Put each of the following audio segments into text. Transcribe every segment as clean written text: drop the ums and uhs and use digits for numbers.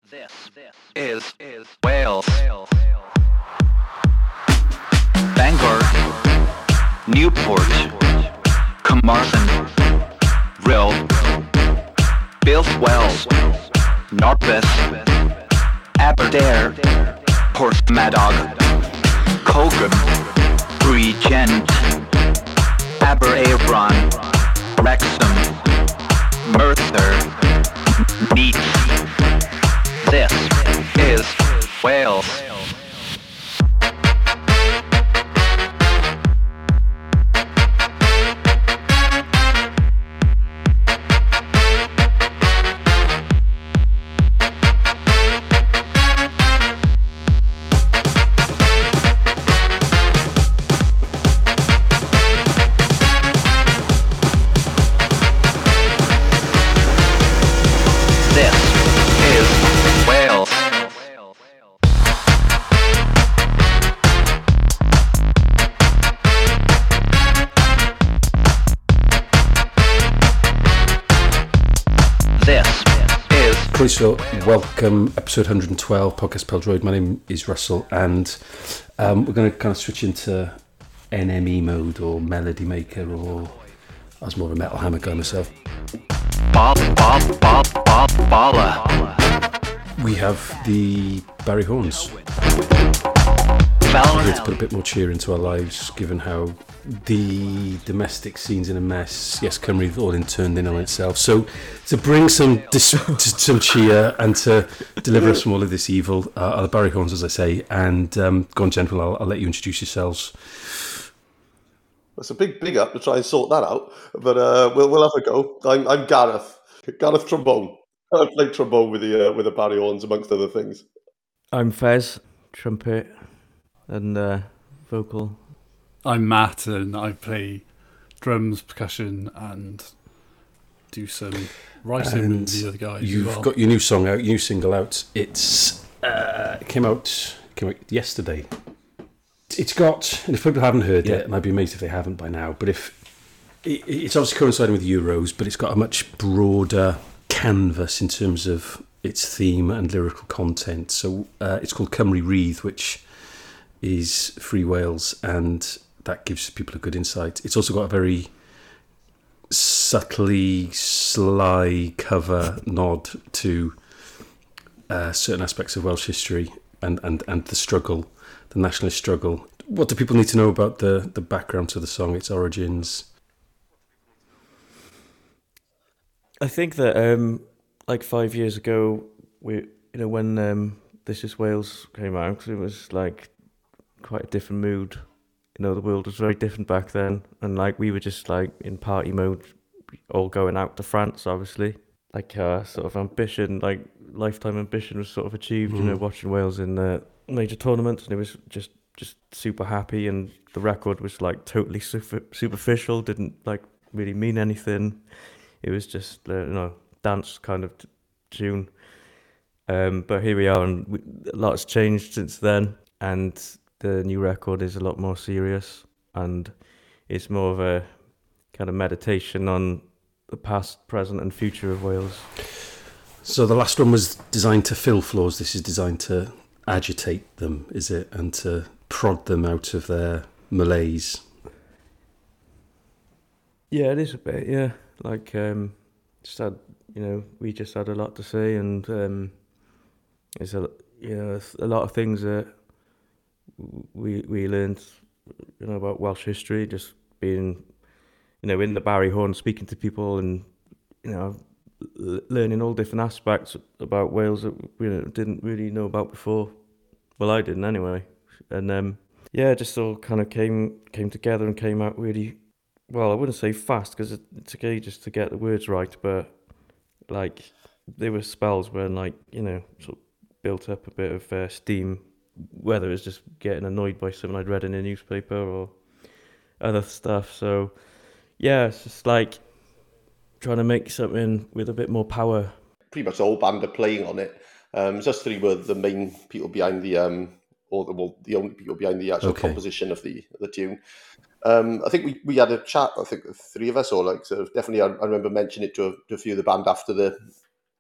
This is Wales. Bangor, Newport, Carmarthen, Rhyl, Builthwell, Norpeth, Aberdare, Porthmadog, Colgan, Bregent, Aberavon, Wrexham, Merthyr, Meath. This is Wales. So welcome, episode 112, Podcast Peldroid. My name is Russell, and we're going to kind of switch into NME mode or Melody Maker, or I was more of a Metal Hammer guy myself. We have the Barry Horns. We're here to put a bit more cheer into our lives, given how the domestic scene's in a mess. Yes, Cymru all in turned in on itself. So to bring some cheer and to deliver us from all of this evil are the Barry Horns, as I say. And go on, gentlemen, I'll let you introduce yourselves. It's a big up to try and sort that out, but we'll have a go. I'm Gareth trombone. I play trombone with the Barry Horns, amongst other things. I'm Fez, trumpet and vocal. I'm Matt, and I play drums, percussion, and do some writing with the other guys. You've got your new song out, new single out. It's came out yesterday. It's got, and if people haven't heard it, and I'd be amazed if they haven't by now, but if it's obviously coinciding with Euros, but it's got a much broader canvas in terms of its theme and lyrical content. So it's called Cymru Rydd, which is Free Wales, and that gives people a good insight. It's also got a very subtly sly cover nod to certain aspects of Welsh history and the struggle, the nationalist struggle. What do people need to know about the background to the song, its origins? I think that like 5 years ago, when This Is Wales came out, 'cause it was like quite a different mood. The world was very different back then, and like we were just like in party mode, all going out to France, obviously. Like sort of ambition, like lifetime ambition was sort of achieved, watching Wales in the major tournaments, and it was just super happy, and the record was like totally superficial, didn't like really mean anything. It was just dance kind of tune. But here we are, and a lot has changed since then, and the new record is a lot more serious, and it's more of a kind of meditation on the past, present and future of Wales. So the last one was designed to fill flaws. This is designed to agitate them, is it? And to prod them out of their malaise. Yeah, it is a bit, yeah. Like, we just had a lot to say, and it's a lot of things that we learned, about Welsh history, just being, in the Barry Horn, speaking to people, and learning all different aspects about Wales that we didn't really know about before. Well, I didn't anyway, and just all kind of came together and came out really well. I wouldn't say fast, because it took ages to get the words right, but like there were spells where sort of built up a bit of steam, whether it's just getting annoyed by something I'd read in a newspaper or other stuff. So yeah, it's just like trying to make something with a bit more power. Pretty much the whole band are playing on it. Just three were the main people behind the only people behind the actual composition of the tune. I think we had a chat. I think the three of us, or like sort of definitely. I remember mentioning it to a few of the band after the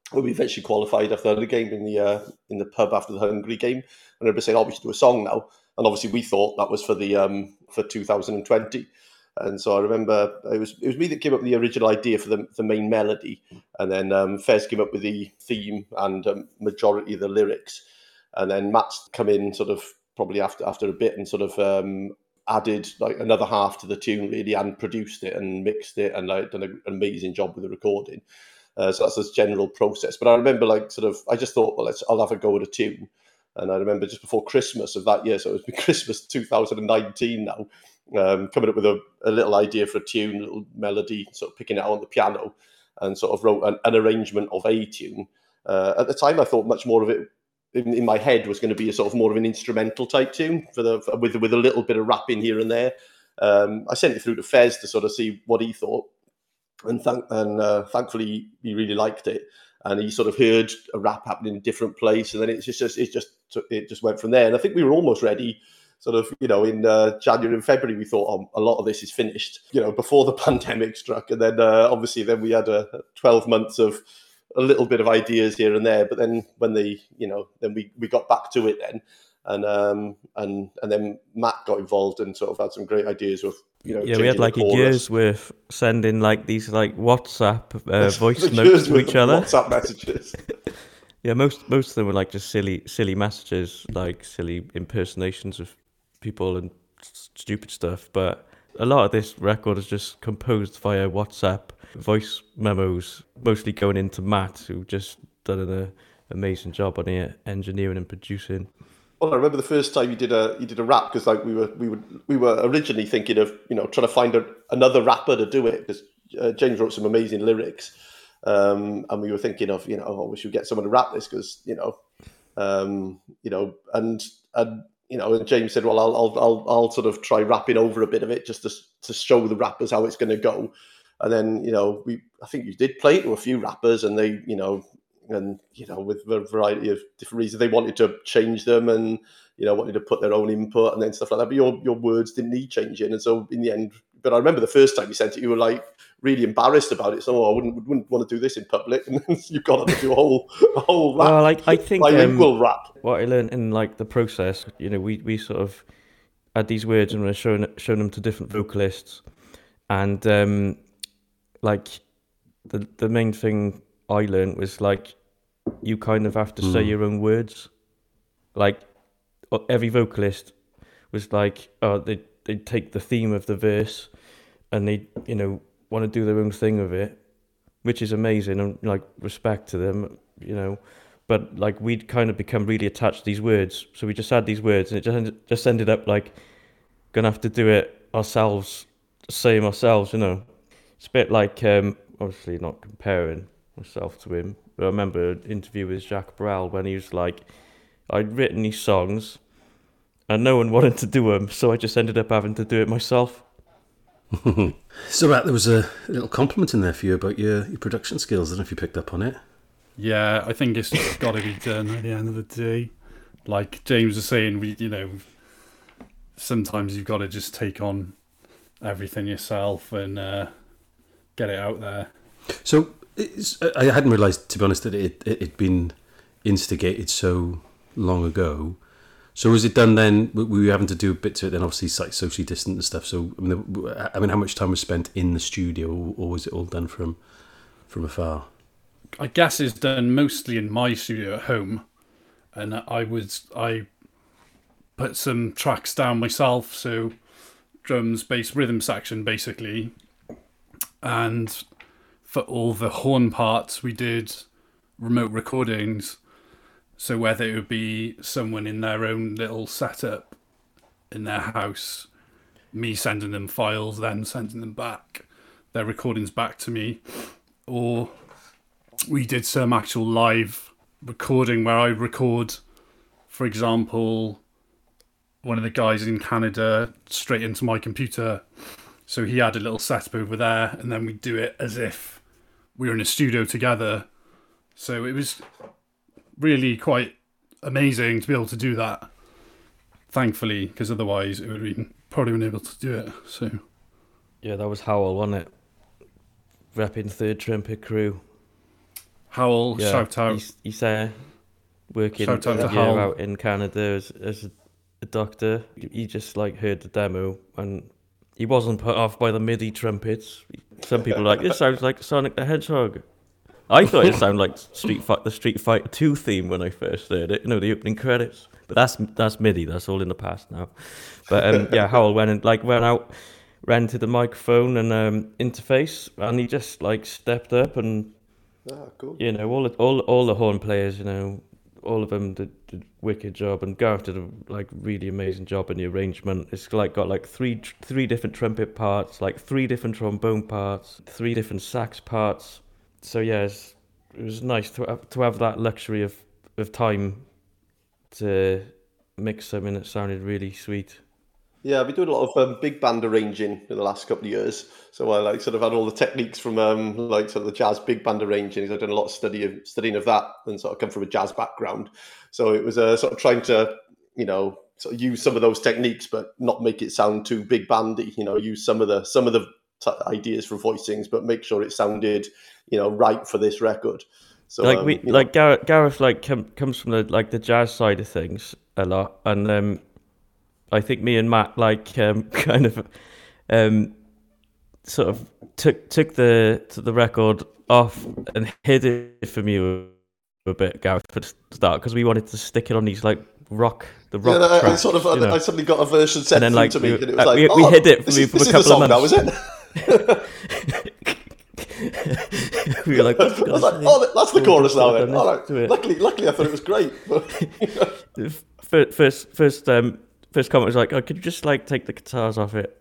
when we eventually qualified after the game in the pub after the Hungary game. I remember saying, "Oh, we should do a song now," and obviously we thought that was for the for 2020. And so I remember it was me that came up with the original idea for the main melody, and then Fez came up with the theme and majority of the lyrics, and then Matt's come in sort of probably after a bit and sort of added like another half to the tune really, and produced it and mixed it, and like done an amazing job with the recording. So that's this general process. But I remember like sort of I just thought, well, I'll have a go at a tune. And I remember just before Christmas of that year, so it was Christmas 2019 now, coming up with a little idea for a tune, a little melody, sort of picking it out on the piano, and sort of wrote an arrangement of a tune. At the time, I thought much more of it in my head was going to be a sort of more of an instrumental type tune with a little bit of rapping here and there. I sent it through to Fez to sort of see what he thought, and thankfully he really liked it. And he sort of heard a rap happening in a different place, and then it just went from there. And I think we were almost ready, sort of, in January and February. We thought, a lot of this is finished, before the pandemic struck. And then obviously, then we had 12 months of a little bit of ideas here and there. But then when then we got back to it then, and then Matt got involved and sort of had some great ideas with. Yeah, we had like a year's worth sending like these like WhatsApp voice notes to each other. WhatsApp messages. Yeah, most of them were like just silly messages, like silly impersonations of people and stupid stuff. But a lot of this record is just composed via WhatsApp voice memos, mostly going into Matt, who just done an amazing job on it, engineering and producing. Well, I remember the first time you did a rap, because like we were originally thinking of trying to find another rapper to do it, because James wrote some amazing lyrics, and we were thinking of we should get someone to rap this, because and James said, well, I'll sort of try rapping over a bit of it just to show the rappers how it's going to go, and then I think you did play it to a few rappers, and they with a variety of different reasons, they wanted to change them and, wanted to put their own input and then stuff like that. But your words didn't need changing. And so in the end, but I remember the first time you sent it, you were like really embarrassed about it. So I wouldn't want to do this in public. And then you got to do a whole rap. Well, I think bilingual rap. What I learned in like the process, we sort of had these words and we're showing them to different vocalists. And like the main thing I learned was like you kind of have to say your own words. Like every vocalist was like, they'd take the theme of the verse and they want to do their own thing with it, which is amazing, and like respect to them, but like we'd kind of become really attached to these words, so we just had these words and it just ended up like gonna have to do it ourselves, say them ourselves. It's a bit like obviously not comparing myself to him, but I remember an interview with Jacques Brel when he was like, I'd written these songs and no one wanted to do them, so I just ended up having to do it myself. So Matt, there was a little compliment in there for you about your production skills. I don't know if you picked up on it. Yeah, I think it's got to be done at the end of the day. Like James was saying, sometimes you've got to just take on everything yourself and get it out there. So I hadn't realised, to be honest, that it'd been instigated so long ago. So was it done then? Were you having to do a bit to it then? Obviously, like socially distant and stuff. So I mean, how much time was spent in the studio, or was it all done from afar? I guess it's done mostly in my studio at home, and I put some tracks down myself. So drums, bass, rhythm section, basically, and for all the horn parts, we did remote recordings. So whether it would be someone in their own little setup in their house, me sending them files, then sending them back, their recordings back to me, or we did some actual live recording where I record, for example, one of the guys in Canada straight into my computer. So he had a little setup over there, and then we do it as if we were in a studio together. So it was really quite amazing to be able to do that, thankfully, because otherwise it would have been probably unable to do it. So yeah, that was Howell, wasn't it? Repping Third Trumpet Crew. Howell, Yeah, shout out. He's working Shout out a to year Howell. out in Canada as a doctor. He just like heard the demo and he wasn't put off by the MIDI trumpets. Some people are like, this sounds like Sonic the Hedgehog. I thought it sounded like the Street Fighter 2 theme when I first heard it, the opening credits. But that's MIDI, that's all in the past now. But yeah, Howell went out, rented the microphone and interface, and he just like stepped up and Cool. all the horn players, all of them did a wicked job, and Gareth did a like really amazing job in the arrangement. It's like got like three different trumpet parts, like 3 different trombone parts, 3 different sax parts. So yeah, it was nice to have that luxury of time to mix something that sounded really sweet. Yeah, I've been doing a lot of big band arranging in the last couple of years. So I like sort of had all the techniques from like sort of the jazz big band arranging. I've done a lot of studying of that, and sort of come from a jazz background. So it was sort of trying to sort of use some of those techniques, but not make it sound too big bandy. Use some of the ideas for voicings, but make sure it sounded right for this record. So like Gareth like comes from the jazz side of things a lot, and I think me and Matt kind of sort of took the record off and hid it from you a bit, Gareth, for the start, because we wanted to stick it on these like rock tracks, I suddenly got a version sent through to me, and it was like we hid it from you for a couple of months. Now, is it? We were like, I was like, that's the chorus now. Then. Luckily, I thought it was great. First comment was like, "Oh, could you just like take the guitars off it?"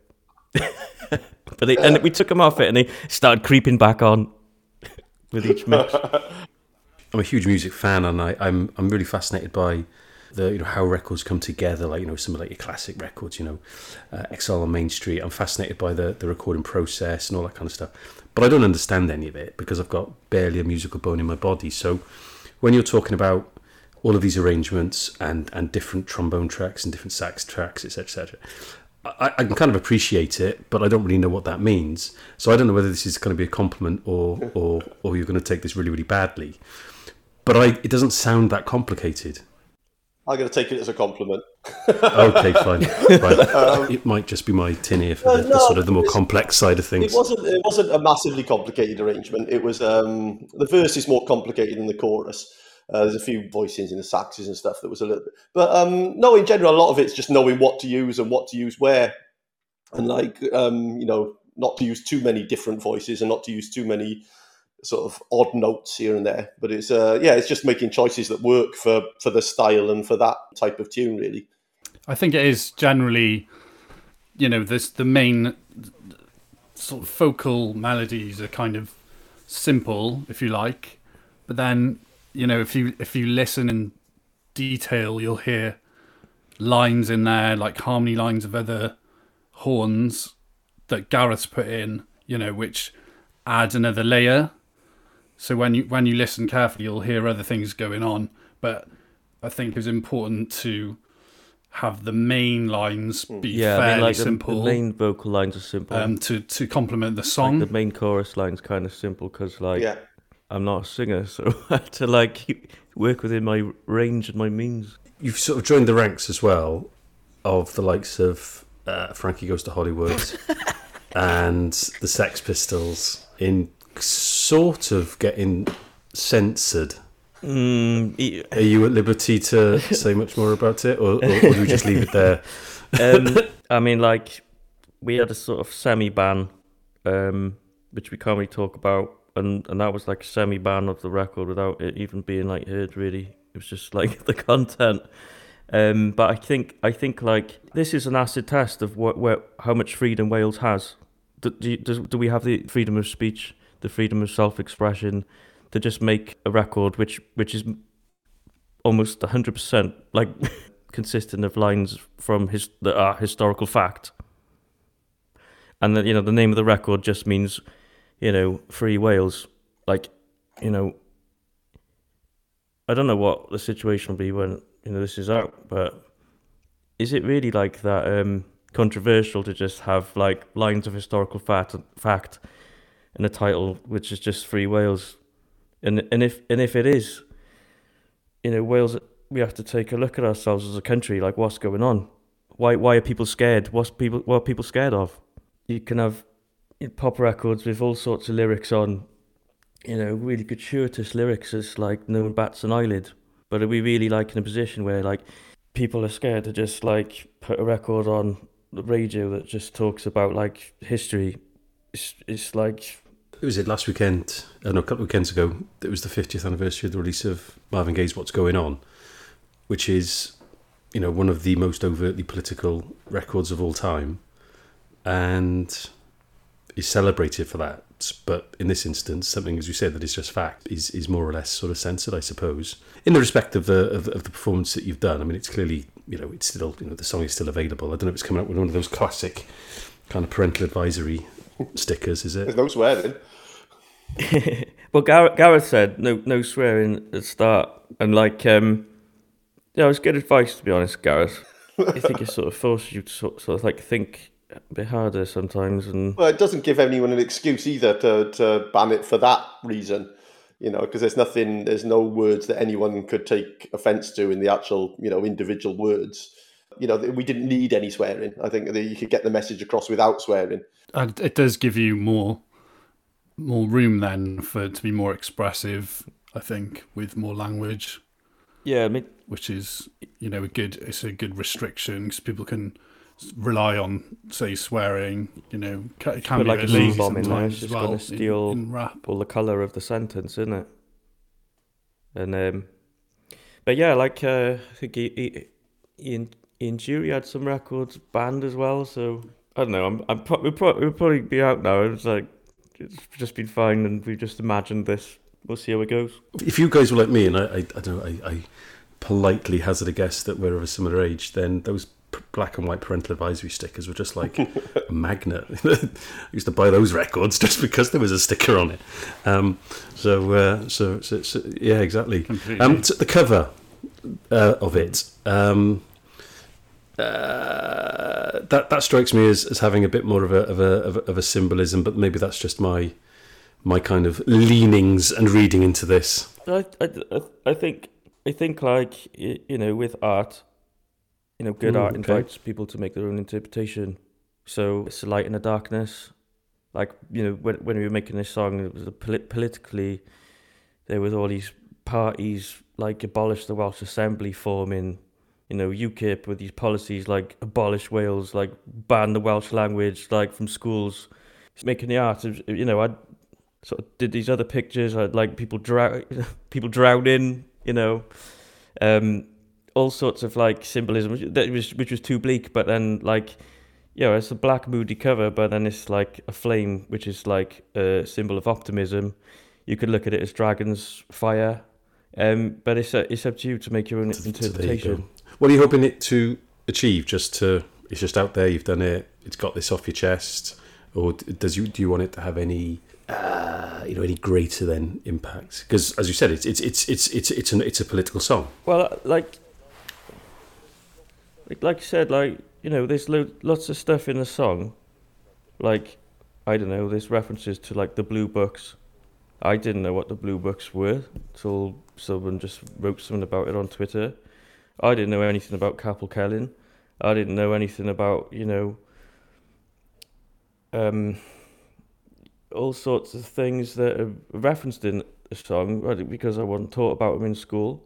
And we took them off it, and they started creeping back on with each mix. I'm a huge music fan, and I'm really fascinated by the how records come together. Like some of like your classic records, Exile on Main Street. I'm fascinated by the recording process and all that kind of stuff. But I don't understand any of it because I've got barely a musical bone in my body. So when you're talking about all of these arrangements and different trombone tracks and different sax tracks, etc., I can kind of appreciate it, but I don't really know what that means. So I don't know whether this is going to be a compliment or you're going to take this really, really badly. But it doesn't sound that complicated. I'm going to take it as a compliment. Okay, fine. Right. It might just be my tin ear for the sort of the more complex side of things. It wasn't a massively complicated arrangement. It was the verse is more complicated than the chorus. There's a few voicings in the saxes and stuff that was a little bit, but no, in general, a lot of it's just knowing what to use and what to use where, and not to use too many different voices and not to use too many sort of odd notes here and there. But it's it's just making choices that work for the style and for that type of tune, really. I think it is generally, the main sort of focal melodies are kind of simple, if you like, but then if you listen in detail, you'll hear lines in there, like harmony lines of other horns that Gareth's put in, which adds another layer. So when you listen carefully, you'll hear other things going on. But I think it's important to have the main lines be fairly simple. The main vocal lines are simple. To complement the song. Like the main chorus line's kind of simple because I'm not a singer, so I had to work within my range and my means. You've sort of joined the ranks as well of the likes of Frankie Goes to Hollywood and the Sex Pistols in sort of getting censored. Are you at liberty to say much more about it, or do we just leave it there? I mean, we had a sort of semi-ban, which we can't really talk about. And that was like a semi-ban of the record without it even being heard, really. It was just the content. But I think this is an acid test of how much freedom Wales has. Do we have the freedom of speech, the freedom of self-expression to just make a record which is almost 100% consistent of lines from historical fact? And the name of the record just means Free Wales. I don't know what the situation will be when this is out, but is it really that controversial to just have lines of historical fact and a title which is just Free Wales? And if it is, Wales, we have to take a look at ourselves as a country. Like, what's going on? Why are people scared? What are people scared of? You can have pop records with all sorts of lyrics on, really gratuitous lyrics as like no one bats an eyelid. But are we really like in a position where like people are scared to just like put a record on the radio that just talks about like history? It's like... It was last weekend, a couple of weekends ago, it was the 50th anniversary of the release of Marvin Gaye's What's Going On, which is, one of the most overtly political records of all time, and is celebrated for that. But in this instance, something, as you said, that is just fact, is more or less sort of censored, I suppose. In the respect of the performance that you've done, I mean, it's clearly, it's still, the song is still available. I don't know if it's coming out with one of those classic kind of parental advisory stickers, is it? There's no swearing. Well, Gareth said no swearing at the start, and like, it's good advice, to be honest, Gareth. I think it sort of forces you to sort of like think a bit harder sometimes, and well, it doesn't give anyone an excuse either to ban it for that reason, because there's no words that anyone could take offence to in the actual, individual words. We didn't need any swearing. I think that you could get the message across without swearing. And it does give you more room then to be more expressive, I think, with more language. Yeah, I mean, which is, it's a good restriction because people can rely on, say, swearing. It can be like a lazy bomb in there. sometimes It's as just well going to steal in rap. all the colour of the sentence, isn't it? And but yeah, like I think Ian Jury had some records banned as well. So I don't know. We'll probably be out now. It's just been fine, and we've just imagined this. We'll see how it goes. If you guys were like me, and I don't know, I politely hazard a guess that we're of a similar age, then those black and white parental advisory stickers were just like a magnet. I used to buy those records just because there was a sticker on it. So yeah, exactly. So the cover of it, that strikes me as having a bit more of a symbolism, but maybe that's just my kind of leanings and reading into this. I think like, with art, good art invites people to make their own interpretation. So it's a light in the darkness. Like, when we were making this song, it was politically, there was all these parties like abolish the Welsh Assembly forming, UKIP with these policies like abolish Wales, like ban the Welsh language, like from schools. Making the art, I sort of did these other pictures. I'd like people drowning, all sorts of like symbolism, which was too bleak. But then like, it's a black moody cover, but then it's like a flame, which is like a symbol of optimism. You could look at it as dragons, fire, but it's up to you to make your own interpretation. What are you hoping it to achieve? It's just out there. You've done it. It's got this off your chest, or do you want it to have any? Any greater than impact? Because, as you said, it's a political song. Well, like you said, there's lots of stuff in the song. Like, I don't know, there's references to like the Blue Books. I didn't know what the Blue Books were until someone just wrote something about it on Twitter. I didn't know anything about Capel Celyn. I didn't know anything about all sorts of things that are referenced in the song, because I wasn't taught about them in school.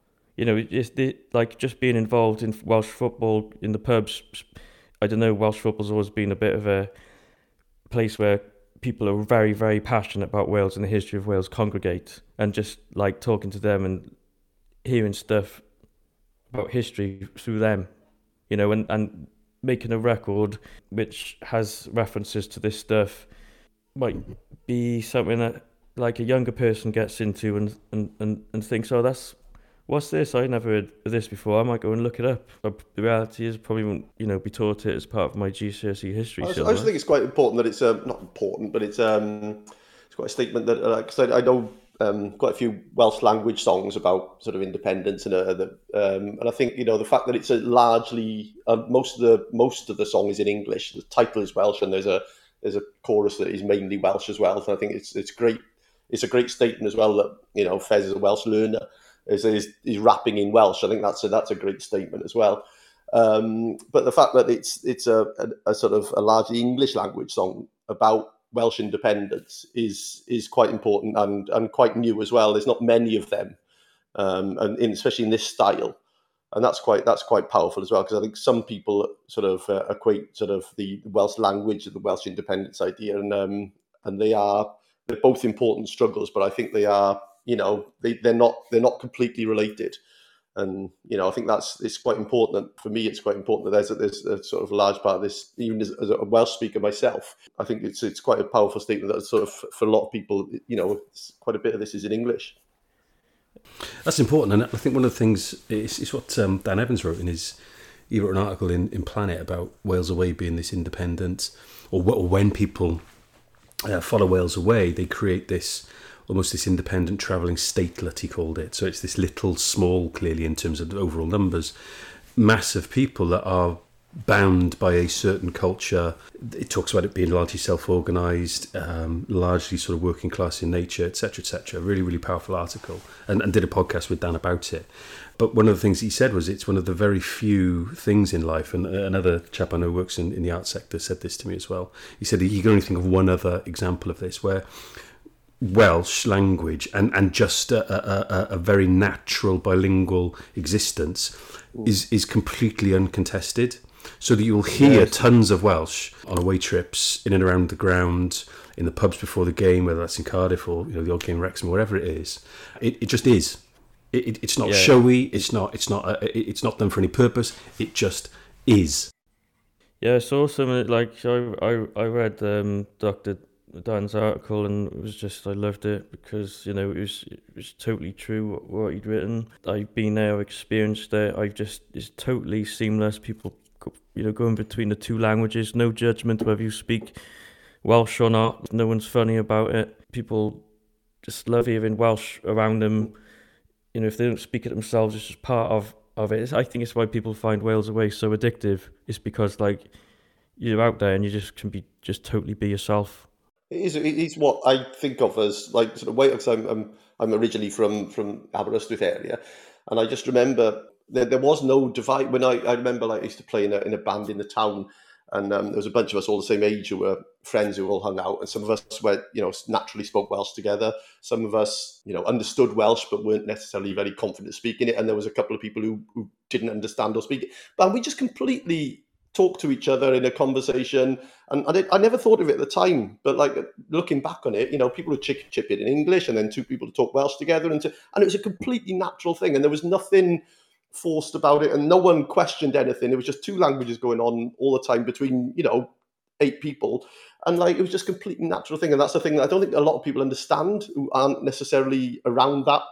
Just being involved in Welsh football in the pubs. I don't know, Welsh football's always been a bit of a place where people are very, very passionate about Wales and the history of Wales congregate, and just like talking to them and hearing stuff about history through them, and making a record which has references to this stuff might be something that like a younger person gets into and thinks, what's this? I never heard of this before. I might go and look it up. But the reality is, probably won't be taught it as part of my GCSE history. I just think it's quite important that it's not important, but it's quite a statement that, because I know quite a few Welsh language songs about sort of independence and I think the fact that it's a largely most of the song is in English. The title is Welsh, and there's a chorus that is mainly Welsh as well. So I think it's great. it's a great statement as well that, you know, Fez is a Welsh learner, is rapping in Welsh. I think that's a great statement as well. But the fact that it's a sort of a largely English language song about Welsh independence is quite important and quite new as well. There's not many of them, and especially in this style, and that's quite powerful as well, because I think some people sort of equate sort of the Welsh language and the Welsh independence idea, and they're both important struggles, but I think they are, you know, they're not completely related. And, you know, I think it's quite important. For me, it's quite important that there's a sort of a large part of this, even as a Welsh speaker myself, I think it's quite a powerful statement that sort of, for a lot of people, you know, quite a bit of this is in English. That's important, and I think one of the things is what Dan Evans wrote he wrote an article in Planet about Wales Away being this independent, or when people follow Wales Away, they create almost this independent travelling statelet, he called it. So it's this little, small, clearly in terms of the overall numbers, mass of people that are bound by a certain culture. It talks about it being largely self-organised, largely sort of working class in nature, etc., etc. Really, really powerful article, and did a podcast with Dan about it. But one of the things he said was it's one of the very few things in life, and another chap I know works in the art sector said this to me as well. He said he can only think of one other example of this where Welsh language and just a very natural bilingual existence is completely uncontested. So that you'll hear tons of Welsh on away trips, in and around the ground, in the pubs before the game, whether that's in Cardiff or, you know, the old game Wrexham, wherever it is. It just is. It's not showy. It's not done for any purpose. It just is. Yeah, it's awesome. Like I read Dr. Dan's article, and it was just, I loved it because, you know, it was totally true what he'd written. I've been there, I've experienced it. It's totally seamless. People, you know, going between the two languages, no judgment whether you speak Welsh or not. No one's funny about it. People just love hearing Welsh around them. You know, if they don't speak it themselves, it's just part of it. I think it's why people find Wales Away so addictive. It's because, like, you're out there and you just can just totally be yourself. It is what I think of as, like, sort of Wales, because I'm originally from Aberystwyth area, and I just remember there was no divide. When I remember, like, I used to play in a band in the town, and there was a bunch of us all the same age who were friends who all hung out, and some of us were, you know, naturally spoke Welsh together. Some of us, you know, understood Welsh but weren't necessarily very confident speaking it, and there was a couple of people who didn't understand or speak it. But we just completely talk to each other in a conversation, and I never thought of it at the time, but, like, looking back on it, you know, people would chip it in English, and then two people would talk Welsh together, and it was a completely natural thing, and there was nothing forced about it, and no one questioned anything. It was just two languages going on all the time between, you know, 8 people, and, like, it was just a completely natural thing. And that's the thing that I don't think a lot of people understand who aren't necessarily around that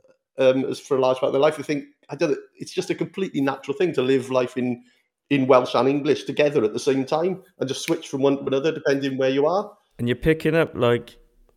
as for a large part of their life. They think, it's just a completely natural thing to live life in Welsh and English together at the same time, and just switch from one to another depending where you are. And you're picking up, like,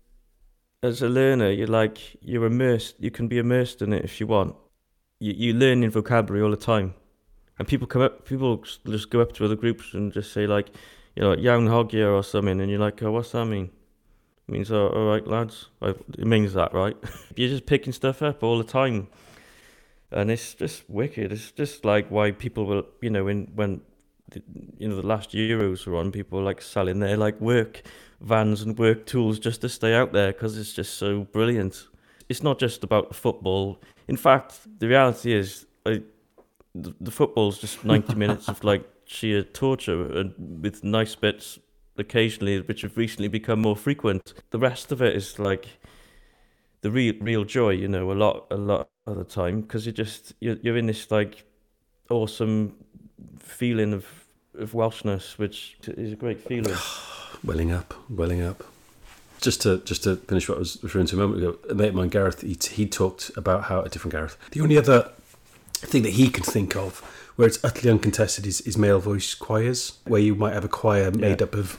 as a learner, you're immersed. You can be immersed in it if you want. You learn in vocabulary all the time, and people just go up to other groups and just say, like, you know, "Iawn hogia" or something, and you're like, "Oh, what's that mean?" It means, "Oh, all right, lads." It means that, right? You're just picking stuff up all the time, and it's just wicked. It's just like why people will, you know, when the last Euros were on, people were, like, selling their, like, work vans and work tools just to stay out there because it's just so brilliant. It's not just about the football. In fact, the reality is, the football's just 90 minutes of, like, sheer torture, and with nice bits occasionally, which have recently become more frequent. The rest of it is, like, the real joy, you know, a lot of the time, because you're in this, like, awesome feeling of Welshness, which is a great feeling. Welling up. Just to finish what I was referring to a moment ago, a mate of mine, Gareth, he talked about how, a different Gareth, the only other thing that he can think of where it's utterly uncontested is male voice choirs, where you might have a choir made up of,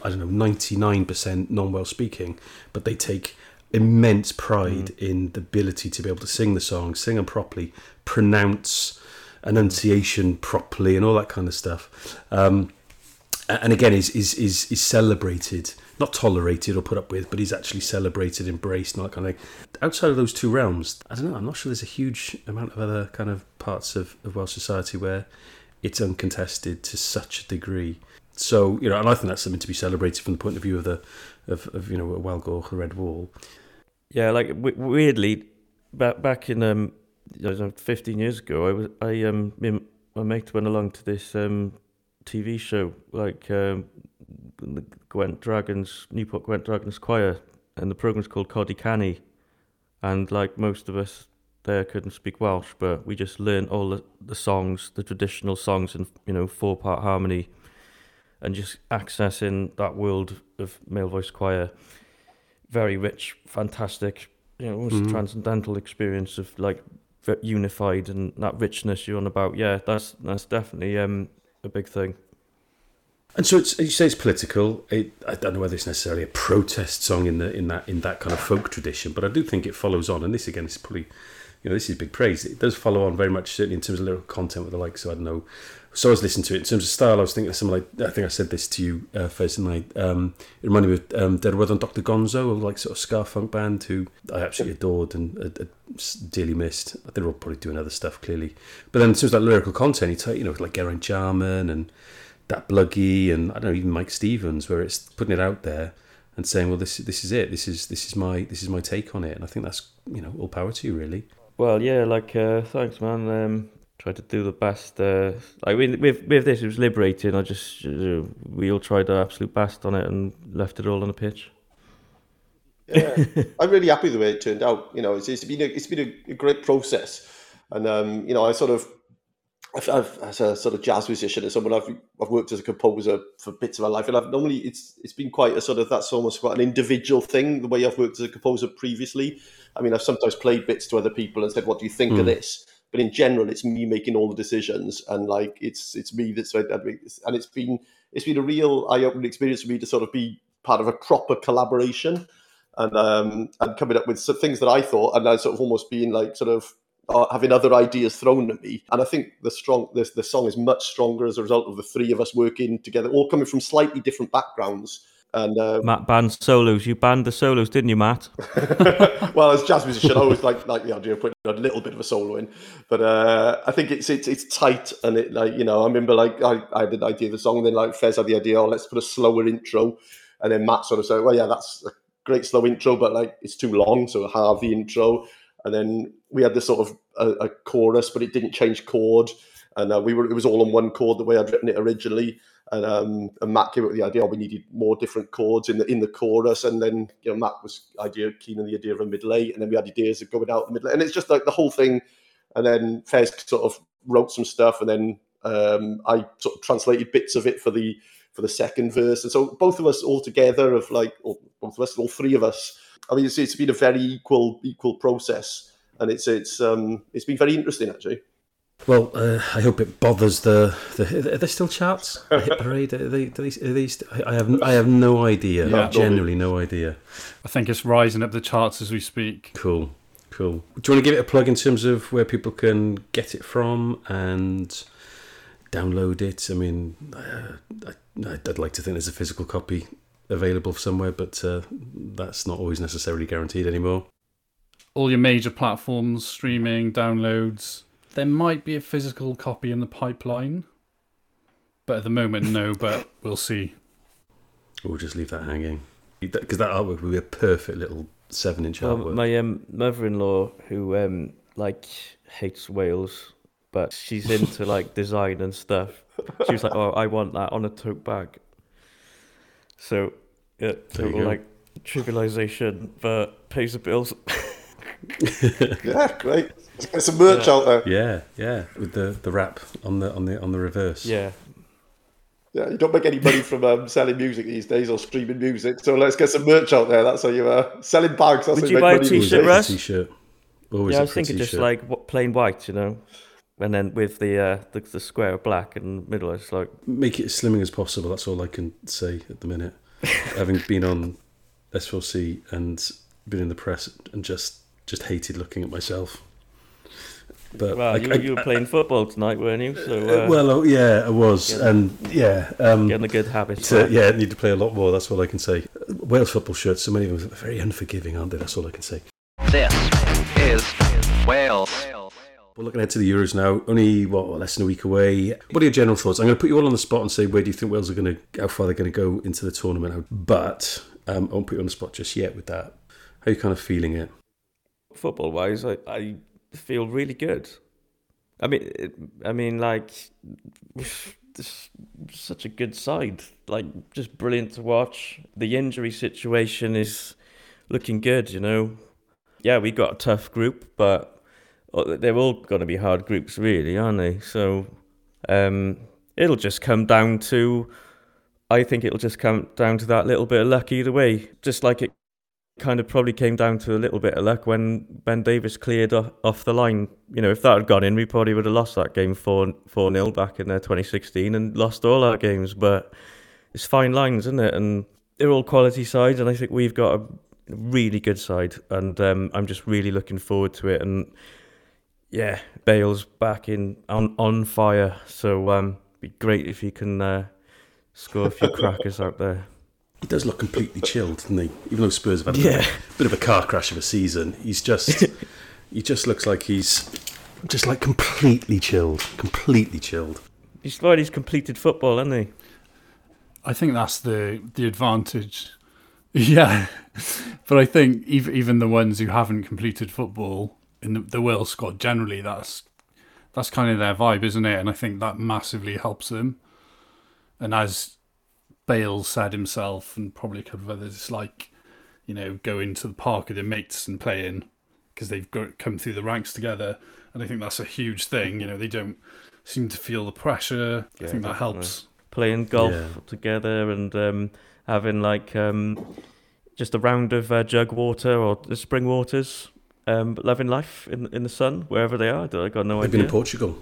99% non-Welsh speaking, but they take immense pride in the ability to be able to sing the song, sing them properly, pronounce enunciation properly, and all that kind of stuff. and again, is celebrated, not tolerated or put up with, but he's actually celebrated, embraced, and all that kind of thing. Outside of those two realms, I don't know. I'm not sure there's a huge amount of other kind of parts of Welsh society where it's uncontested to such a degree. So, you know, and I think that's something to be celebrated from the point of view of of you know, Welgoch, the Red Wall. Yeah, like weirdly, back in 15 years ago, my mate went along to this TV show, like the Newport Gwent Dragons Choir, and the program's called Codi Cani, and like most of us there couldn't speak Welsh, but we just learned all the songs, the traditional songs, in 4-part harmony, and just accessing that world of male voice choir. Very rich, fantastic, almost transcendental experience of like unified, and that richness you're on about. Yeah, that's definitely a big thing. And so you say it's political. I don't know whether it's necessarily a protest song in that kind of folk tradition, but I do think it follows on. And this again is probably, this is big praise. It does follow on very much, certainly in terms of lyrical content with the likes. So I don't know. So I was listening to it in terms of style. I was thinking of someone like, I think I said this to you first, and it reminded me of Derwyddon and Dr. Gonzo, a like sort of ska funk band who I absolutely adored and dearly missed. They're all probably doing other stuff clearly, but then in terms of that lyrical content, you take like Geraint Jarman and Dat Bluggy, and I don't know, even Mike Stevens, where it's putting it out there and saying, well, this is it. This is my take on it, and I think that's all power to you, really. Well, yeah, like thanks, man. Tried to do the best. I mean, with this, it was liberating. We all tried our absolute best on it and left it all on the pitch. Yeah, I'm really happy the way it turned out. It's been a great process, and I've as a sort of jazz musician and someone I've worked as a composer for bits of my life, and I've normally it's been quite a sort of, that's almost quite an individual thing, the way I've worked as a composer previously. I mean, I've sometimes played bits to other people and said, what do you think of this? But in general, it's me making all the decisions, and like it's me that's, and it's been a real eye-opening experience for me to sort of be part of a proper collaboration, and coming up with some things that I thought, and I sort of almost being like sort of having other ideas thrown at me. And I think the song is much stronger as a result of the three of us working together, all coming from slightly different backgrounds. And Matt banned solos. You banned the solos, didn't you, Matt? Well, as a jazz musician, I always like the idea of putting a little bit of a solo in. But I think it's tight, and it, like, I remember like I had the idea of the song, and then like Fez had the idea, let's put a slower intro, and then Matt sort of said, well, yeah, that's a great slow intro, but like it's too long, so halve the intro. And then we had this sort of a chorus, but it didn't change chord, and it was all on one chord the way I'd written it originally. And Matt came up with the idea, we needed more different chords in the chorus, and then Matt was keen on the idea of a middle eight, and then we had ideas of going out the middle eight, and it's just like the whole thing. And then Fez sort of wrote some stuff, and then I sort of translated bits of it for the second verse, and so both of us all together, all three of us. I mean, it's been a very equal process, and it's been very interesting, actually. Well, I hope it bothers are there still charts? The Hit Parade? Are they I have no idea. Yeah, genuinely no idea. I think it's rising up the charts as we speak. Cool. Do you want to give it a plug in terms of where people can get it from and download it? I mean, I'd like to think there's a physical copy available somewhere, but that's not always necessarily guaranteed anymore. All your major platforms, streaming, downloads. There might be a physical copy in the pipeline, but at the moment, no, but we'll see. We'll just leave that hanging. Because that artwork would be a perfect little 7-inch artwork. My mother-in-law, who hates Wales, but she's into like design and stuff. She was like, "Oh, I want that on a tote bag." So, yeah, total like trivialization, but pays the bills. Yeah, great. Let's get some merch out there. Yeah, with the wrap on the reverse. Yeah, you don't make any money from selling music these days or streaming music, so let's get some merch out there. That's how you selling bags. That's would how you make buy a money t-shirt, Russ? T-shirt. Always. Yeah, I was thinking just like plain white, and then with the square of black in the middle, it's like make it as slimming as possible. That's all I can say at the minute. Having been on S4C and been in the press and just hated looking at myself. But Well, you were playing football tonight, weren't you? So yeah, I was, and getting a good habit. Need to play a lot more. That's all I can say. Wales football shirts, so many of them are very unforgiving, aren't they? That's all I can say. This is Wales. We're looking ahead to the Euros now. Only less than a week away. What are your general thoughts? I'm going to put you all on the spot and say, where do you think Wales are how far they're going to go into the tournament? But I won't put you on the spot just yet with that. How are you kind of feeling it? Football-wise, I feel really good. I mean, like, this such a good side. Like, just brilliant to watch. The injury situation is looking good, you know. Yeah, we got a tough group, but they're all going to be hard groups, really, aren't they? So it'll just come down to, I think it'll just come down to that little bit of luck either way. Just like it kind of probably came down to a little bit of luck when Ben Davies cleared off the line. You know, if that had gone in, we probably would have lost that game 4-0 back in 2016 and lost all our games. But it's fine lines, isn't it? And they're all quality sides, and I think we've got a really good side, and I'm just really looking forward to it. And yeah, Bale's back on fire, so it'd be great if he can score a few crackers out there. He does look completely chilled, doesn't he? Even though Spurs have had a bit of a car crash of a season, he just looks like he's just like completely chilled. He's like he's completed football, hasn't he? I think that's the advantage. Yeah, but I think even the ones who haven't completed football in the Wales squad, generally that's kind of their vibe, isn't it? And I think that massively helps them. And as Bale said himself, and probably a couple of others, it's like, you know, going to the park with their mates and playing because they've come through the ranks together. And I think that's a huge thing. You know, they don't seem to feel the pressure. I think that helps. Playing golf together and having like just a round of jug water or the spring waters, loving life in the sun wherever they are. I got no idea. They've been in Portugal.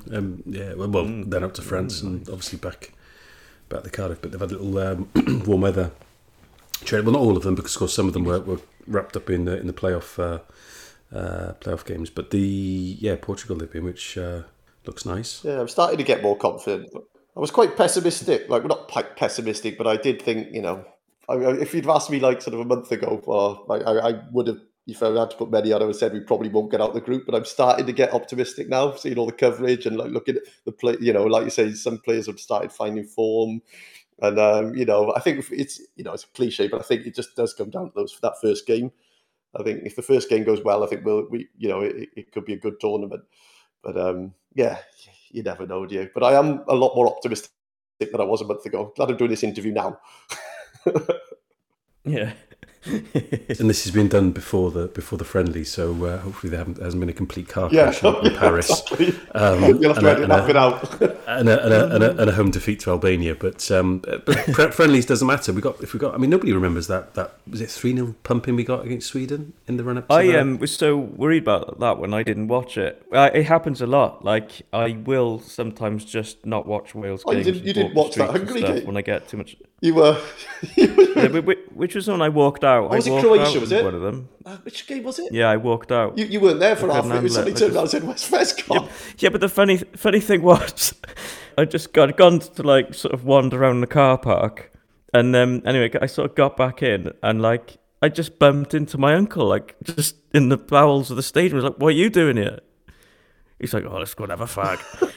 Then up to France and obviously back to Cardiff. But they've had a little warm weather training. Well, not all of them, because of course some of them were wrapped up in the playoff games. But Portugal they've been, which looks nice. Yeah, I'm starting to get more confident. I was quite pessimistic. Like, well, not pessimistic, but I did think, you know, if you'd asked me like sort of a month ago, I would have, if I had to put many on, I would have said we probably won't get out of the group. But I'm starting to get optimistic now, seeing all the coverage and like looking at the play. You know, like you say, some players have started finding form, and you know, I think it's a cliche, but I think it just does come down to that first game. I think if the first game goes well, I think it could be a good tournament. But you never know, do you? But I am a lot more optimistic than I was a month ago. Glad I'm doing this interview now. Yeah. And this has been done before the friendly, so hopefully there hasn't been a complete car crash in Paris. Exactly. You'll have to edit that bit out. and a home defeat to Albania, but friendlies doesn't matter. If we got. I mean, nobody remembers that was it 3-0 pumping we got against Sweden in the run up. I was so worried about that when I didn't watch it. It happens a lot. Like I will sometimes just not watch Wales games. You didn't watch that Hungary game when I get too much. You were. Which was when I walked out. Was it Croatia? Was it one of them? Which game was it? Yeah, I walked out. You weren't there for half. It was somebody turned around and said, "Where's Vescom?" Yeah, but the funny thing was, I just gone to like sort of wander around the car park, and anyway, I sort of got back in, and like I just bumped into my uncle, like just in the bowels of the stadium. I was like, "What are you doing here?" He's like, "Oh, let's go and have a fag."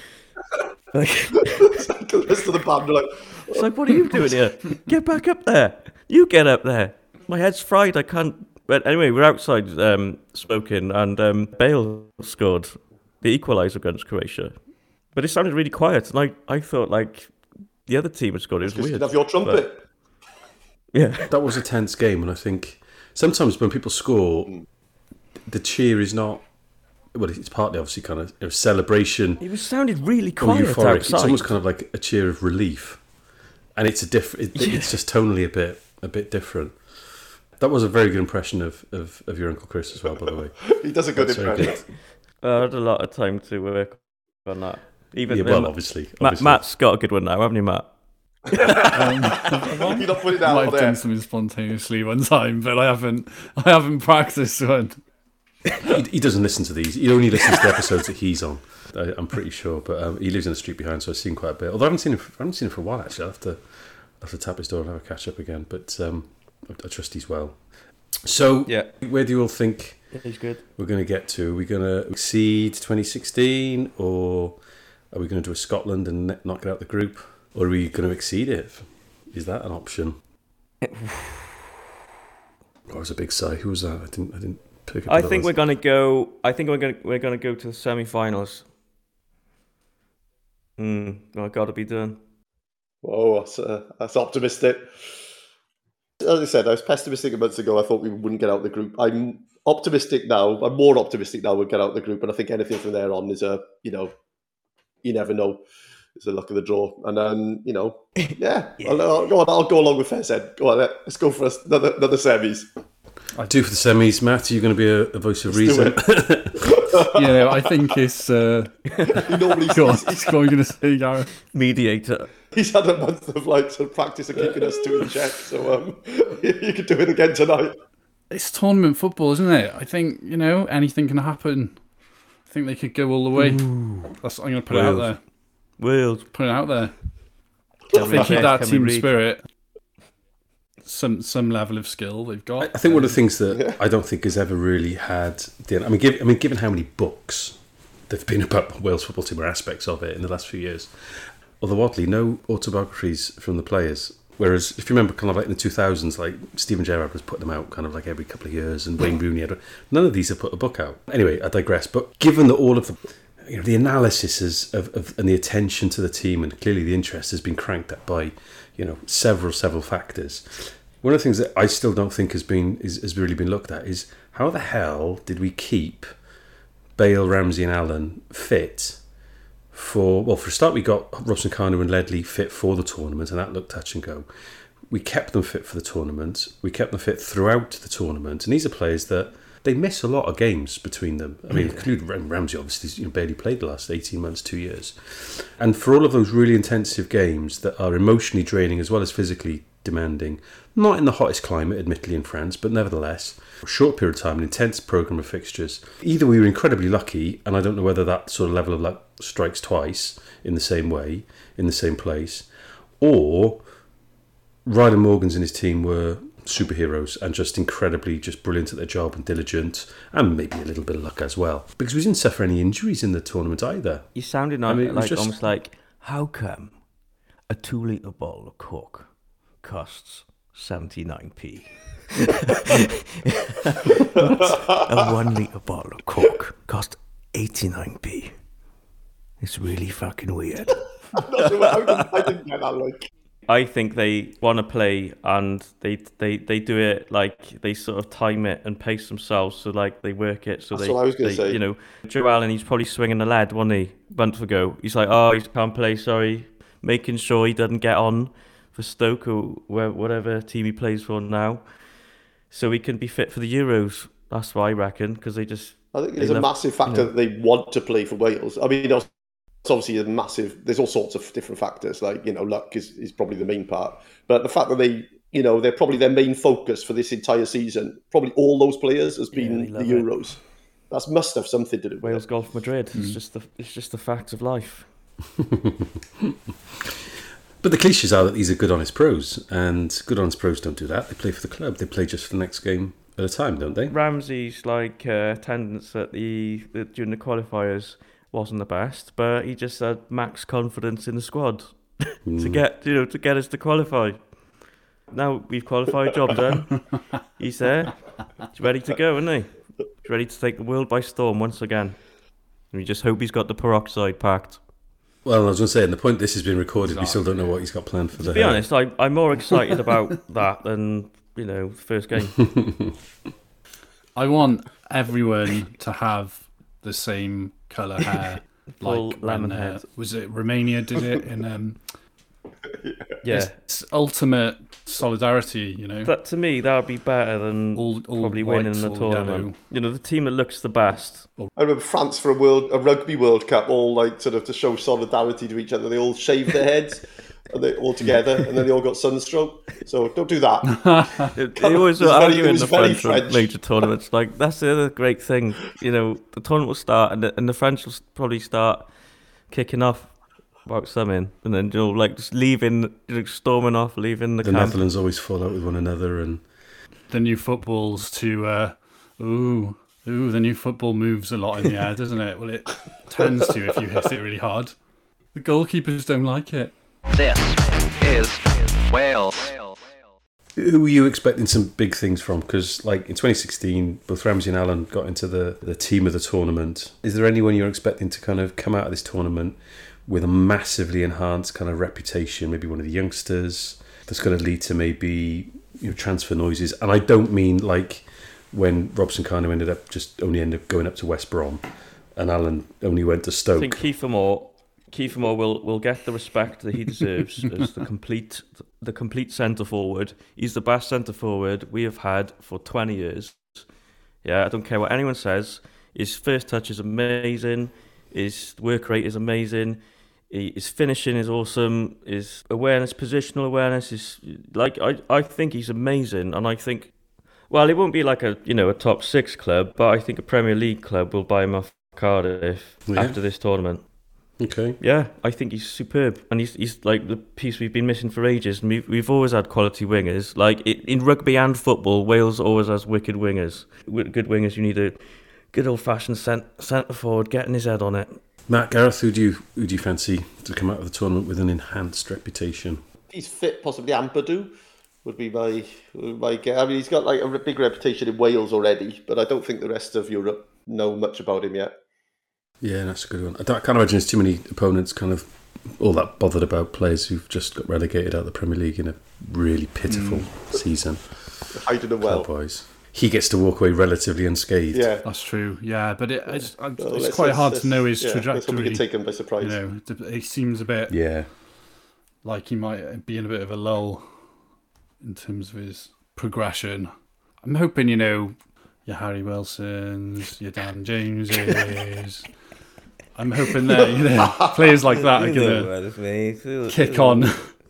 The rest of the band are like, it's like, "What are you doing here? Get back up there! You get up there! My head's fried. I can't." But anyway, we're outside smoking, and Bale scored the equaliser against Croatia. But it sounded really quiet, and I thought like the other team had scored. It was weird. You have your trumpet. But, yeah, that was a tense game, and I think sometimes when people score, the cheer is not. Well, it's partly obviously kind of a celebration. It sounded really quiet euphoric. outside. It's almost kind of like a cheer of relief, and it's a different. It's just tonally a bit different. That was a very good impression of your Uncle Chris as well, by the way. He does a good impression. Good. I had a lot of time to work on that. Obviously. Matt's got a good one now, haven't you, Matt? You're not putting it I out might have there. done something spontaneously one time, but I haven't practiced one. He doesn't listen to these. He only listens to the episodes that he's on. I'm pretty sure, but he lives in the street behind, so I've seen quite a bit. Although I haven't seen him for a while actually. I'll have to tap his door and have a catch up again. But I trust he's well. So Yeah. where do you all think He's good. we're going to get to? Are we going to exceed 2016, or are we going to do a Scotland and knock it out the group, or are we going to exceed it? Is that an option? Oh, it was a big sigh. Who was that? I didn't pick up. I think we're gonna go. I think we're gonna go to the semi-finals. I got to be done. Oh, that's optimistic. As I said, I was pessimistic a month ago. I thought we wouldn't get out of the group. I'm optimistic now. I'm more optimistic now we'll get out of the group. And I think anything from there on is you never know. It's the luck of the draw. And then, yeah. I'll go along with Fezhead. Go on, let's go for another semis. I do for the semis. Matt, are you going to be a voice of reason? I think it's... He normally Go on, what are you going to say, Gareth? Mediator. He's had a month of sort of practice of keeping us two in check, so you could do it again tonight. It's tournament football, isn't it? I think, anything can happen. I think they could go all the way. I'm going to put it out there. Wales. Put it out there. Can I think we that read? team spirit, some level of skill they've got. I think one of the things that I don't think has ever really had... given how many books there've been about the Wales football team or aspects of it in the last few years, although oddly, no autobiographies from the players. Whereas, if you remember, kind of like in the 2000s, like Stephen Gerrard was putting them out kind of like every couple of years, and Wayne Rooney had... None of these have put a book out. Anyway, I digress. But given that all of the analysis of and the attention to the team, and clearly the interest has been cranked up by, several factors. One of the things that I still don't think has really been looked at is how the hell did we keep Bale, Ramsey, and Allen fit for a start? We got Robson Kanu and Ledley fit for the tournament, and that looked touch and go. We kept them fit for the tournament. We kept them fit throughout the tournament, and these are players that they miss a lot of games between them. I mean, including Ramsey, obviously, barely played the last 18 months, 2 years. And for all of those really intensive games that are emotionally draining as well as physically demanding, not in the hottest climate, admittedly, in France, but nevertheless, for a short period of time, an intense programme of fixtures. Either we were incredibly lucky, and I don't know whether that sort of level of luck strikes twice in the same way, in the same place, or Ryder Morgans and his team were superheroes and just incredibly brilliant at their job and diligent, and maybe a little bit of luck as well, because we didn't suffer any injuries in the tournament either. You sounded almost like, how come a 2 litre bottle of Coke costs 79p? A 1 litre bottle of Coke costs 89p. It's really fucking weird. I'm not sure I didn't get that. I think they want to play, and they do it like they sort of time it and pace themselves, so like they work it. So that's what I was going to say. Joe Allen, he's probably swinging the lead, wasn't he, a month ago? He's like, he can't play, sorry, making sure he doesn't get on for Stoke or whatever team he plays for now, so he can be fit for the Euros. That's what I reckon, because I think there's a massive factor that they want to play for Wales. I mean, it's obviously a massive... There's all sorts of different factors, like, luck is probably the main part. But the fact that they're probably their main focus for this entire season, probably all those players, has been the Euros. That must have something to do with Wales it. Golf Madrid. It's just the facts of life. But the cliches are that these are good, honest pros, and good, honest pros don't do that. They play for the club. They play just for the next game at a time, don't they? Ramsey's attendance at during the qualifiers wasn't the best, but he just had max confidence in the squad to get us to qualify. Now we've qualified, job done. He's there. He's ready to go, isn't he? He's ready to take the world by storm once again. And we just hope he's got the peroxide packed. Well, I was going to say, and the point this has been recorded, we still don't know what he's got planned for the... To be honest, I'm more excited about that than, the first game. I want everyone to have the same colour hair. Full like lemon head. Was it Romania did it in... Yeah. It's ultimate solidarity, But to me, that would be better than all probably white, winning the all tournament. yellow. The team that looks the best. I remember France for a Rugby World Cup, all sort of to show solidarity to each other. They all shaved their heads. and they all together, and then they all got sunstroke. So don't do that. They always It was argue very- it in was the very French French. major tournaments. Like, that's the other great thing. You know, the tournament will start, and the French will probably start kicking off about something, and then like just leaving, storming off, leaving the The camp. Netherlands always fall out with one another, and The new football's to the new football moves a lot in the air, doesn't it? Well, it tends to if you hit it really hard. The goalkeepers don't like it. This is Wales. who were you expecting some big things from? Because, like, in 2016, both Ramsey and Allen got into the team of the tournament. Is there anyone you're expecting to kind of come out of this tournament with a massively enhanced kind of reputation? Maybe one of the youngsters that's going to lead to maybe transfer noises. And I don't mean like when Robson Kanu ended up going up to West Brom, and Allen only went to Stoke. I think Kiefer Moore will get the respect that he deserves as the complete centre forward. He's the best centre forward we have had for 20 years. Yeah, I don't care what anyone says. His first touch is amazing. His work rate is amazing. His finishing is awesome. His awareness, positional awareness is like I think he's amazing, and I think, well, it won't be like a top 6 club, but I think a Premier League club will buy him off Cardiff after this tournament. Okay. Yeah, I think he's superb, and he's like the piece we've been missing for ages. And we've always had quality wingers. Like in rugby and football, Wales always has wicked wingers. With good wingers, you need a good old-fashioned centre forward getting his head on it. Matt, Gareth, who do you fancy to come out of the tournament with an enhanced reputation? He's fit, possibly Ampadu would be my guess. I mean, he's got like a big reputation in Wales already, but I don't think the rest of Europe know much about him yet. Yeah, that's a good one. I can't imagine there's too many opponents kind of all that bothered about players who've just got relegated out of the Premier League in a really pitiful season. Hiding him well. Club-wise. He gets to walk away relatively unscathed. Yeah. That's true. Yeah, but it's Let's- quite hard let's- to know his Let's hope we trajectory. can take him by surprise. He seems a bit Yeah. like he might be in a bit of a lull in terms of his progression. I'm hoping, your Harry Wilsons, your Dan Jameses. I'm hoping that players like that are gonna kick on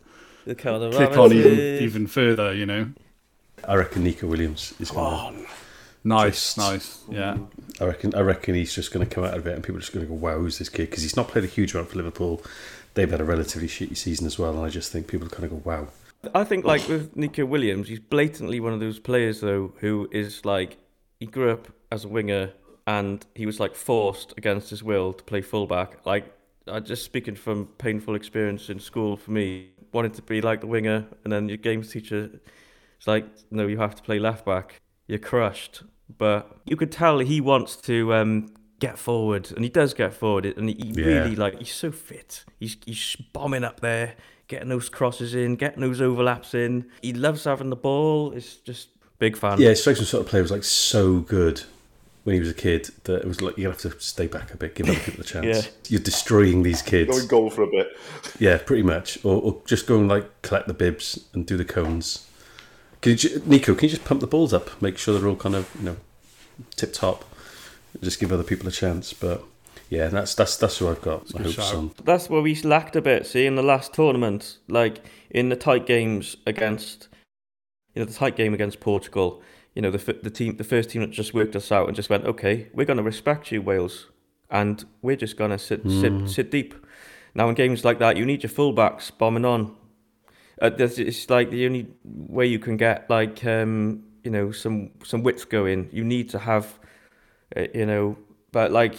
even further. I reckon Nico Williams is going to... Nice. Yeah. I reckon he's just going to come out of it and people are just going to go, wow, who's this kid? Because he's not played a huge amount for Liverpool. They've had a relatively shitty season as well, and I just think people kind of go, wow. I think, like, with Nico Williams, he's blatantly one of those players, though, who is, like, he grew up as a winger and he was, like, forced against his will to play fullback. Like, I just speaking from painful experience in school for me, wanted to be like the winger, and then your games teacher is like, no, you have to play left back. You're crushed. But you could tell he wants to get forward, and he does get forward, and he really, like, he's so fit. He's bombing up there, getting those crosses in, getting those overlaps in. He loves having the ball. It's just big fan. Yeah, it strikes me sort of player was like so good when he was a kid that it was like you have to stay back a bit, give other people a chance. Yeah. You're destroying these kids. Go and goal for a bit. Yeah, pretty much. Or just go and like collect the bibs and do the cones. Nico, can you just pump the balls up? Make sure they're all kind of, tip top. Just give other people a chance. But yeah, that's who I've got my hopes on. That's where we lacked a bit, see, in the last tournament. Like in the tight games against the tight game against Portugal, the first team that just worked us out and just went, okay, we're going to respect you, Wales, and we're just going to sit deep. Now in games like that, you need your fullbacks bombing on. It's like the only way you can get like some width going. You need to have, but like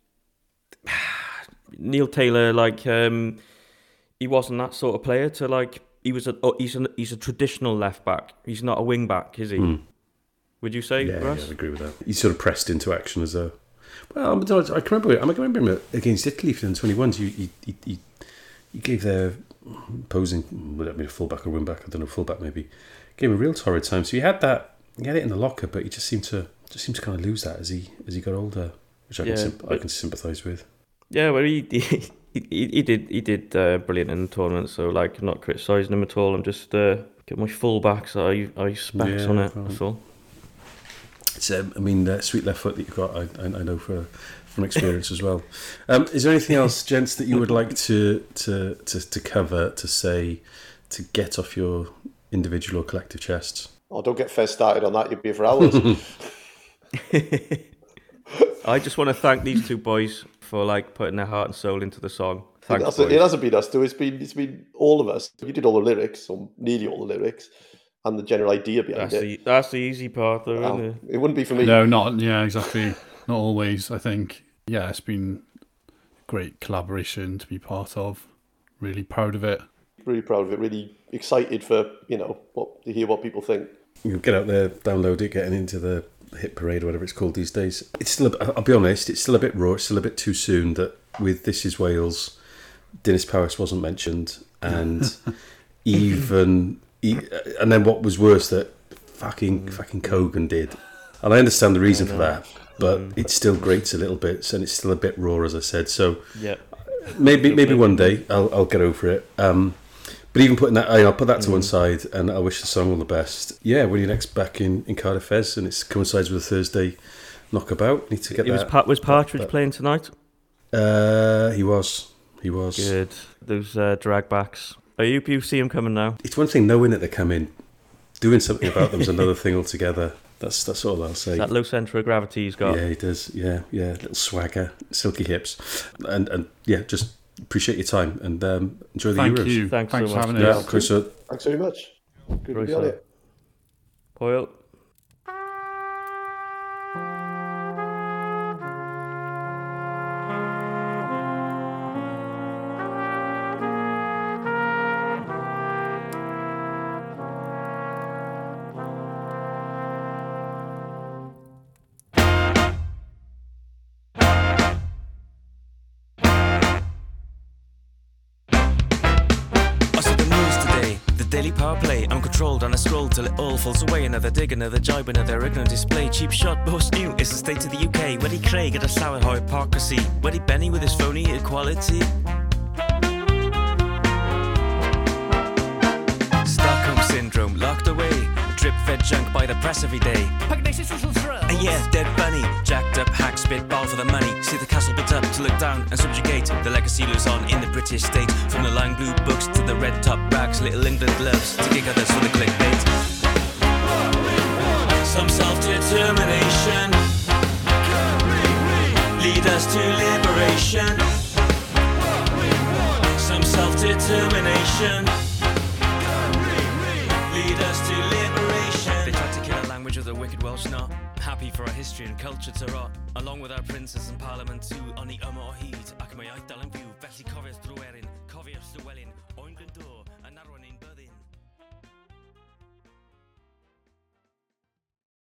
Neil Taylor, like he wasn't that sort of player to like. He's a traditional left back. He's not a wing back, is he? Would you say, Russ? Yeah, I agree with that. He's sort of pressed into action as a... Well, I can remember him against Italy for the 21s. He gave their opposing, would that be a fullback or wing back? I don't know, fullback maybe. Gave him a real torrid time. So he had it in the locker, but he just seemed to kind of lose that as he got older, which I can sympathise with. Yeah, well, he did brilliant in the tournament. So like, I'm not criticising him at all. I'm just get my fullbacks. I specs on it. That's all. It's, that sweet left foot that you've got, I know for from experience as well. Is there anything else, gents, that you would like to cover, to say, to get off your individual or collective chests? Oh, don't get Fez started on that. You'll be here for hours. I just want to thank these two boys for like putting their heart and soul into the song. Thanks, boys. It hasn't been us, though. It's been all of us. You did all the lyrics, or nearly all the lyrics, and the general idea behind it. That's the easy part, though, isn't it? It wouldn't be for me. No, exactly. Not always, I think. Yeah, it's been great collaboration to be part of. Really proud of it. Really proud of it. Really excited for, to hear what people think. You get out there, download it, getting into the hit parade or whatever it's called these days. It's still, I'll be honest, it's still a bit raw. It's still a bit too soon that with This Is Wales, Dinas Powys wasn't mentioned, and and then what was worse, that fucking Cogan did. And I understand the reason for that, but it still grates a little bit, and it's still a bit raw, as I said. So maybe one day I'll get over it. But even putting that, I'll put that to one side, and I wish the song all the best. Yeah, when are you next back in Cardiff Fez? And it coincides with a Thursday knockabout. Need to get that. Was Partridge playing tonight? He was. Good. Those drag backs. You see him coming now. It's one thing knowing that they're coming. Doing something about them is another thing altogether. That's all I'll say. That low centre of gravity he's got. Yeah, he does. Yeah. Little swagger, silky hips, and yeah, just appreciate your time and enjoy the Euros. Thank you. Thanks so for having us. us. Thanks very much. Good to be on it. Poyle. On a scroll till it all falls away. Another dig, another jibe, another ignorant display. Cheap shot, most new, it's the state of the UK. Weddy Craig at a sour hypocrisy. Weddy Benny with his phony equality. Stockholm syndrome, locked away. Drip fed junk by the press every day. Pugnacious little throw. Yeah, dead bunny. Jacked up hack, spit ball for the money. See the castle built up to look down and subjugate. The legacy lives on in the British state. From the lime blue books to the red top bags. Little England loves to kick others for the clickbait. Some self-determination lead us to liberation. Some self-determination lead us to liberation. They tried to kill our language with a wicked Welsh knot. Happy for our history and culture to rot, along with our princes and parliament too on the or he.